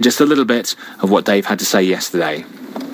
Just a little bit of what Dave had to say yesterday.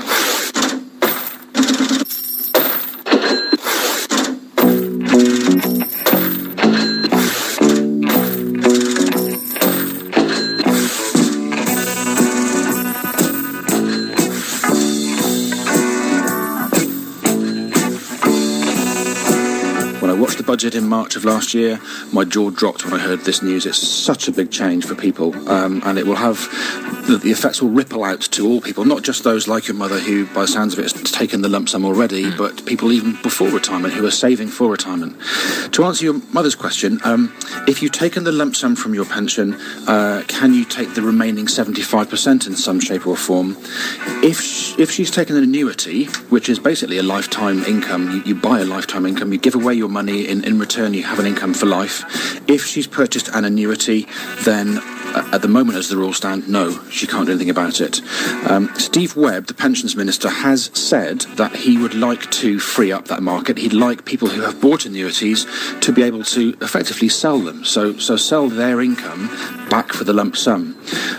Budget in March of last year, my jaw dropped when I heard this news. It's such a big change for people, and it will have the effects will ripple out to all people, not just those like your mother who, by the sounds of it, has taken the lump sum already, but people even before retirement who are saving for retirement. To answer your mother's question, if you've taken the lump sum from your pension, can you take the remaining 75% in some shape or form? If she's taken an annuity, which is basically a lifetime income, you buy a lifetime income, you give away your money, in return you have an income for life. If she's purchased an annuity, then at the moment as the rules stand, no, she can't do anything about it. Steve Webb, the pensions minister, has said that he would like to free up that market. He'd like people who have bought annuities to be able to effectively sell them, so sell their income back for the lump sum.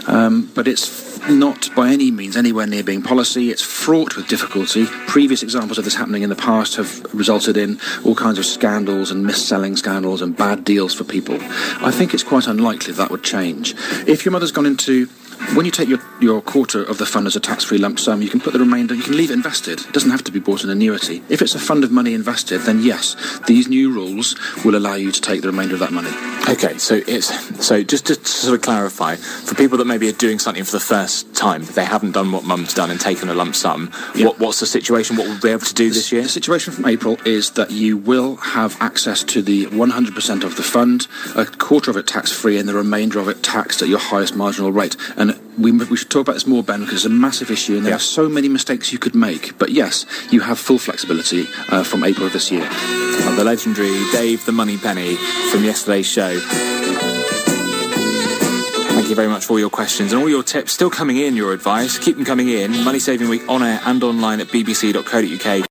But it's not by any means anywhere near being policy. It's fraught with difficulty. Previous examples of this happening in the past have resulted in all kinds of scandals and mis-selling scandals and bad deals for people. I think it's quite unlikely that would change. If your mother's gone into... When you take your quarter of the fund as a tax-free lump sum, you can put the remainder, you can leave it invested. It doesn't have to be bought an annuity. If it's a fund of money invested, then yes, these new rules will allow you to take the remainder of that money. Okay, so just to sort of clarify, for people that maybe are doing something for the first time, they haven't done what Mum's done and taken a lump sum, what's the situation? What we'll be able to do this year? The situation from April is that you will have access to the 100% of the fund, a quarter of it tax-free and the remainder of it taxed at your highest marginal rate. And we should talk about this more, Ben, because it's a massive issue and there are so many mistakes you could make. But yes, you have full flexibility from April of this year. Well, the legendary Dave the Money Penny from yesterday's show. Thank you very much for all your questions and all your tips. Still coming in, your advice. Keep them coming in. Money Saving Week on air and online at bbc.co.uk.